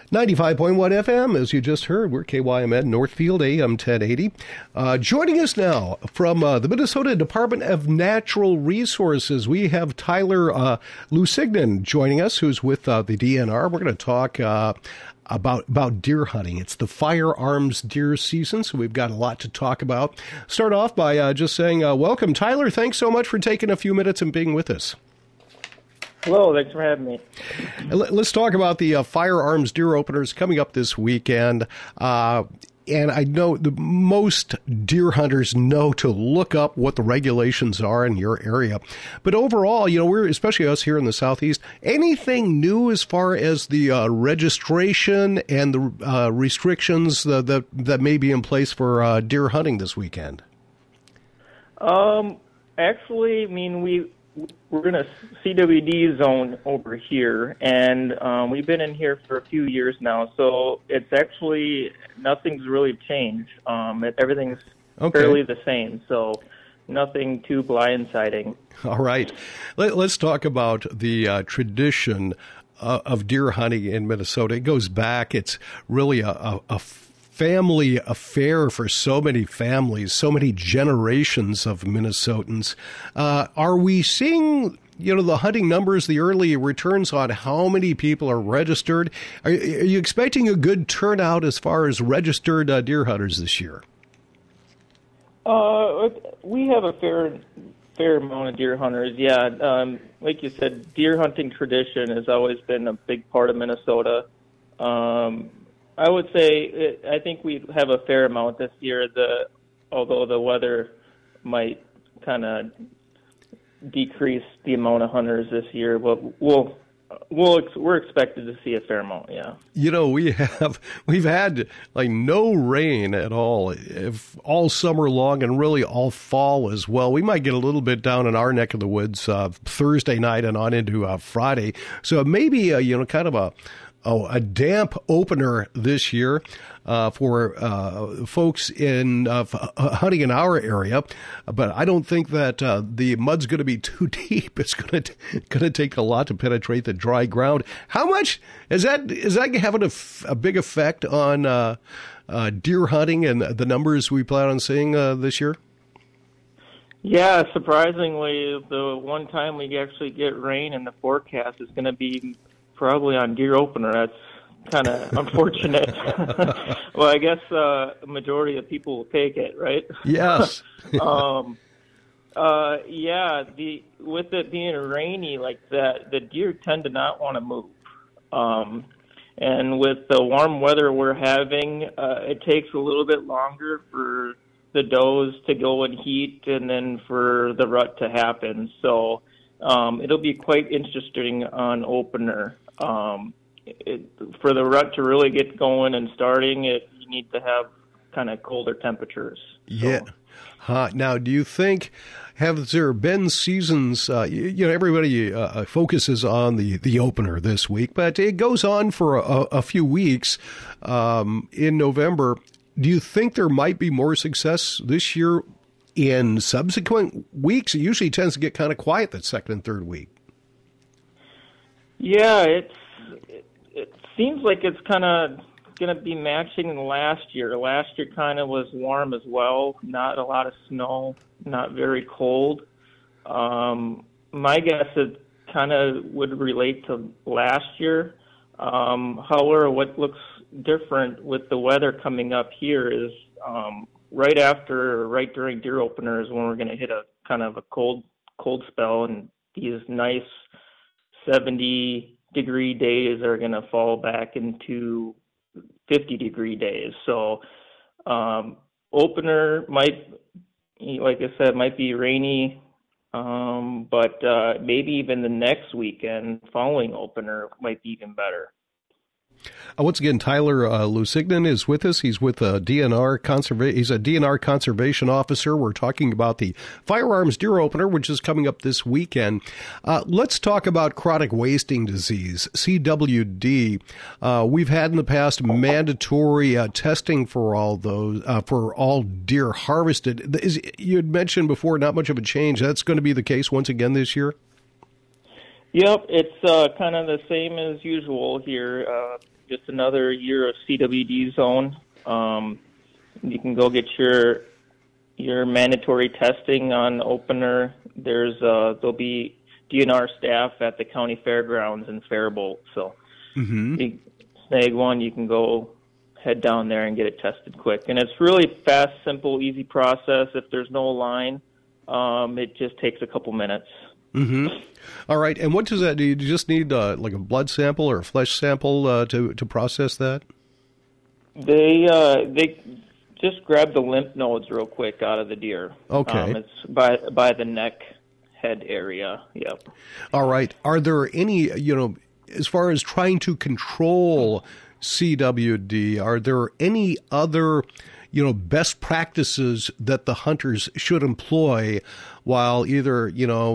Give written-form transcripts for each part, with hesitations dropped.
95.1 FM, as you just heard, we're KYMN Northfield, AM 1080. Joining us now from the Minnesota Department of Natural Resources, we have Tyler Lusignan joining us, who's with the DNR. We're going to talk about deer hunting. It's the firearms deer season, so we've got a lot to talk about. Start off by just saying welcome, Tyler. Thanks so much for taking a few minutes and being with us. Hello, thanks for having me. Let's talk about the firearms deer openers coming up this weekend. And I know the most deer hunters know to look up what the regulations are in your area. But overall, we're, especially us here in the Southeast, anything new as far as the registration and the restrictions that may be in place for deer hunting this weekend? Actually, we're in a CWD zone over here, and we've been in here for a few years now, so it's actually, nothing's really changed. Everything's fairly the same, so nothing too blindsiding. All right. Let's talk about the tradition of deer hunting in Minnesota. It goes back. It's really a family affair for so many families, so many generations of Minnesotans. Are we seeing, the hunting numbers, the early returns on how many people are registered? Are you expecting a good turnout as far as registered deer hunters this year? We have a fair amount of deer hunters, yeah. Like you said, deer hunting tradition has always been a big part of Minnesota. I would say I think we have a fair amount this year. Although the weather might kind of decrease the amount of hunters this year, but we're expected to see a fair amount. Yeah. We've had like no rain at all summer long, and really all fall as well. We might get a little bit down in our neck of the woods Thursday night and on into Friday. So maybe kind of a damp opener this year for folks in hunting in our area, but I don't think that the mud's going to be too deep. It's going to take a lot to penetrate the dry ground. How much is that having a big effect on deer hunting and the numbers we plan on seeing this year? Yeah, surprisingly, the one time we actually get rain in the forecast is going to be probably on deer opener. That's kind of unfortunate. Well, I guess a majority of people will take it, right? Yes. Yeah. With it being rainy like that, the deer tend to not want to move. And with the warm weather we're having, it takes a little bit longer for the does to go in heat and then for the rut to happen. So it'll be quite interesting on opener. For the rut to really get going and starting, you need to have kind of colder temperatures. Yeah. Now, do you think, have there been seasons, everybody focuses on the opener this week, but it goes on for a few weeks in November. Do you think there might be more success this year in subsequent weeks? It usually tends to get kind of quiet that second and third week. Yeah, it seems like it's kind of going to be matching last year. Last year kind of was warm as well, not a lot of snow, not very cold. My guess it kind of would relate to last year. However, what looks different with the weather coming up here is right during deer opener is when we're going to hit a kind of a cold spell, and these nice 70-degree days are going to fall back into 50-degree days. So opener might, like I said, might be rainy, but maybe even the next weekend following opener might be even better. Once again, Tyler Lusignan is with us. He's with DNR He's a DNR conservation officer. We're talking about the firearms deer opener, which is coming up this weekend. Let's talk about chronic wasting disease, CWD. We've had in the past mandatory testing for all those, for all deer harvested. You had mentioned before, not much of a change. That's going to be the case once again this year? Yep, it's kind of the same as usual here. just another year of CWD zone. You can go get your mandatory testing on opener. There'll be DNR staff at the county fairgrounds in Faribault. So you snag one, you can go head down there and get it tested quick. And it's really fast, simple, easy process. If there's no line, it just takes a couple minutes. All right. And what does that do? You just need like a blood sample or a flesh sample to process that? They just grab the lymph nodes real quick out of the deer. Okay. It's by the neck head area. Yep. All right. Are there any, as far as trying to control CWD, are there any other, best practices that the hunters should employ while either,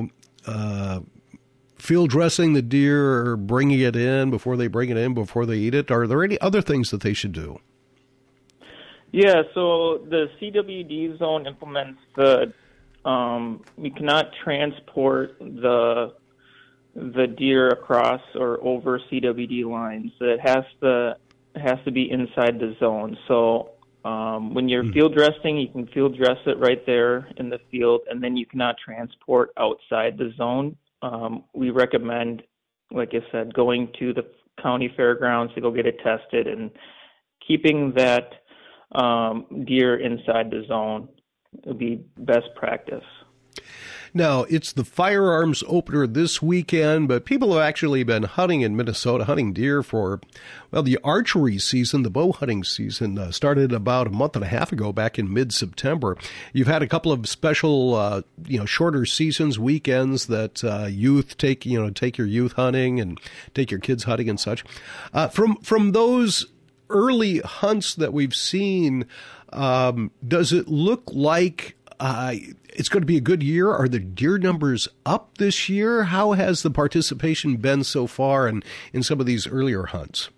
field dressing the deer or bringing it in before they eat it? Are there any other things that they should do? Yeah, so the CWD zone implements we cannot transport the deer across or over CWD lines. It has to be inside the zone. So when you're field dressing, you can field dress it right there in the field, and then you cannot transport outside the zone. We recommend, like I said, going to the county fairgrounds to go get it tested and keeping that deer inside the zone would be best practice. Now, it's the firearms opener this weekend, but people have actually been hunting in Minnesota, hunting deer for, the archery season, the bow hunting season started about a month and a half ago, back in mid-September. You've had a couple of special, shorter seasons, weekends that youth take your youth hunting and take your kids hunting and such. From those early hunts that we've seen, does it look like it's going to be a good year? Are the deer numbers up this year? How has the participation been so far in some of these earlier hunts?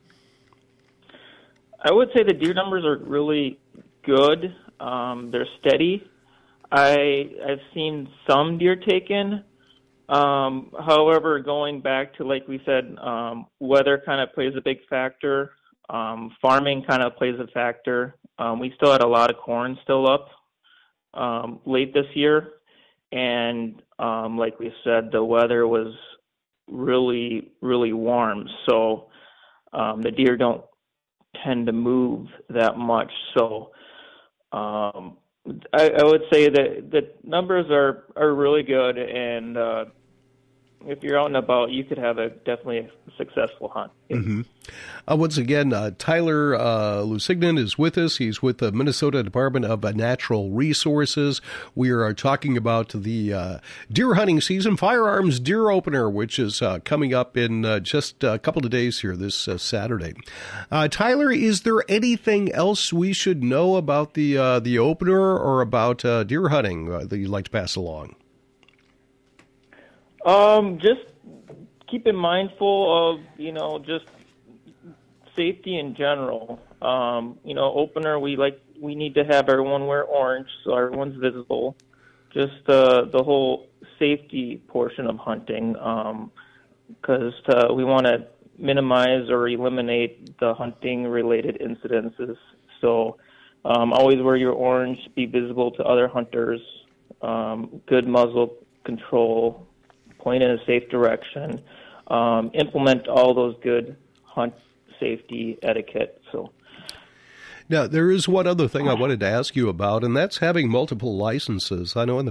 I would say the deer numbers are really good. They're steady. I've seen some deer taken. However, going back to, like we said, weather kind of plays a big factor. Farming kind of plays a factor. We still had a lot of corn still up late this year, and like we said, the weather was really, really warm, so the deer don't tend to move that much. So I would say that the numbers are really good, and if you're out and about, you could have definitely a successful hunt. Once again, Tyler Lusignan is with us. He's with the Minnesota Department of Natural Resources. We are talking about the deer hunting season, firearms deer opener, which is coming up in just a couple of days here this Saturday. Tyler, is there anything else we should know about the opener or about deer hunting that you'd like to pass along? Just keeping mindful of, just safety in general. Opener, we need to have everyone wear orange so everyone's visible. Just the whole safety portion of hunting, because we want to minimize or eliminate the hunting-related incidences. So always wear your orange, be visible to other hunters, good muzzle control, point in a safe direction, implement all those good hunt safety etiquette. So, now, there is one other thing I wanted to ask you about, and that's having multiple licenses. I know in the